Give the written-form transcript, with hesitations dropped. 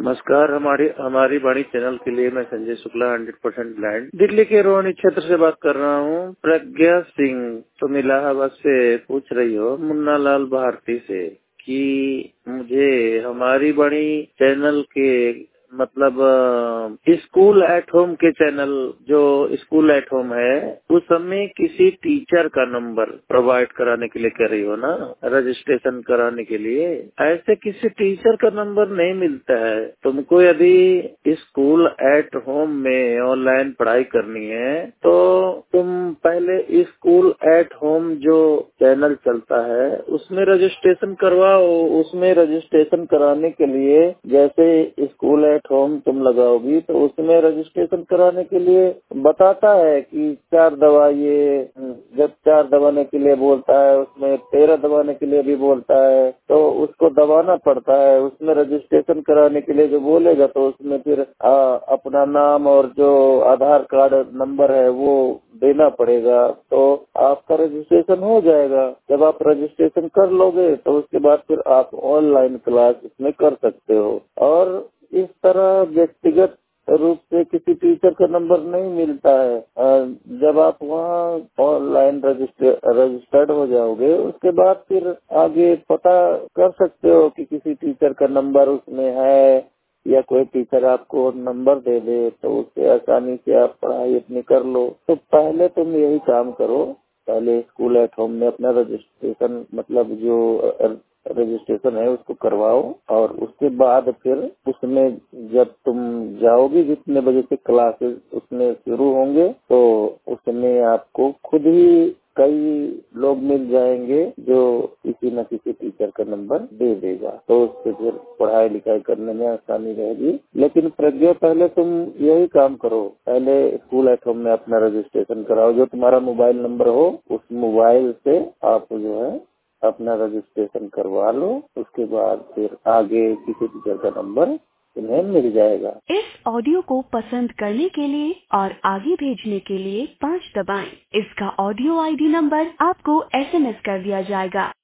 नमस्कार। हमारी हमारी वाणी चैनल के लिए मैं संजय शुक्ला 100% ब्लाइंड दिल्ली के रोहिणी क्षेत्र से बात कर रहा हूँ। प्रज्ञा सिंह तुम इलाहाबाद से पूछ रही हो मुन्ना लाल भारती से कि मुझे हमारी वाणी चैनल के मतलब स्कूल एट होम के चैनल जो स्कूल एट होम है उस समय किसी टीचर का नंबर प्रोवाइड कराने के लिए कह रही हो ना, रजिस्ट्रेशन कराने के लिए। ऐसे किसी टीचर का नंबर नहीं मिलता है। तुमको यदि स्कूल एट होम में ऑनलाइन पढ़ाई करनी है तो तुम पहले स्कूल एट होम जो चैनल चलता है उसमें रजिस्ट्रेशन करवाओ। उसमें रजिस्ट्रेशन कराने के लिए जैसे स्कूल एट होम तुम लगाओगी तो उसमें रजिस्ट्रेशन कराने के लिए बताता है कि 4 दबाइए। जब 4 दबाने के लिए बोलता है उसमें 13 दबाने के लिए भी बोलता है तो उसको दबाना पड़ता है। उसमें रजिस्ट्रेशन कराने के लिए जो बोलेगा तो उसमें फिर अपना नाम और जो आधार कार्ड नंबर है वो देना पड़ेगा तो आपका रजिस्ट्रेशन हो जाएगा। जब आप रजिस्ट्रेशन कर लोगे तो उसके बाद फिर आप ऑनलाइन क्लास इसमें कर सकते हो। और इस तरह व्यक्तिगत रूप से किसी टीचर का नंबर नहीं मिलता है। जब आप वहाँ ऑनलाइन रजिस्टर्ड हो जाओगे उसके बाद फिर आगे पता कर सकते हो कि किसी टीचर का नंबर उसमें है या कोई टीचर आपको नंबर दे दे तो उससे आसानी से आप पढ़ाई अपनी कर लो। तो पहले तुम यही काम करो, पहले स्कूल एट होम में अपना रजिस्ट्रेशन मतलब जो रजिस्ट्रेशन है उसको करवाओ और उसके बाद फिर उसमें जब तुम जाओगी जितने बजे से क्लासेस उसमें शुरू होंगे तो उसमें आपको खुद ही कई लोग मिल जाएंगे जो किसी न किसी टीचर का नंबर दे देगा तो उससे फिर पढ़ाई लिखाई करने में आसानी रहेगी। लेकिन प्रज्ञा पहले तुम यही काम करो, पहले स्कूल एट होम में अपना रजिस्ट्रेशन कराओ। जो तुम्हारा मोबाइल नंबर हो उस मोबाइल से आप जो है अपना रजिस्ट्रेशन करवा लो। उसके बाद फिर आगे किसी टीचर का नंबर तुम्हें मिल जाएगा। इस ऑडियो को पसंद करने के लिए और आगे भेजने के लिए 5 दबाएं। इसका ऑडियो आईडी नंबर आपको SMS कर दिया जाएगा।